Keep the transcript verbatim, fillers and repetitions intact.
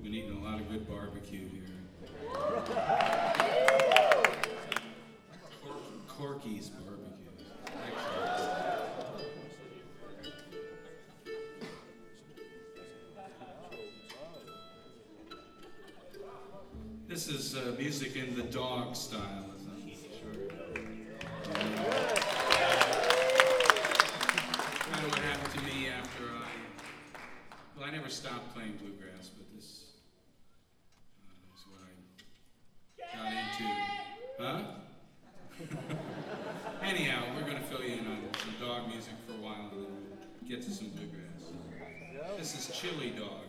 been eating a lot of good barbecue here. Cor- Corky's barbecue. Excellent. This is uh, music in the dog style, as I'm sure. Kind of what happened to me after I, well, I never stopped playing bluegrass, but this uh, is what I got into. Huh? Anyhow, we're going to fill you in on some dog music for a while and then get to some bluegrass. This is Chili Dog.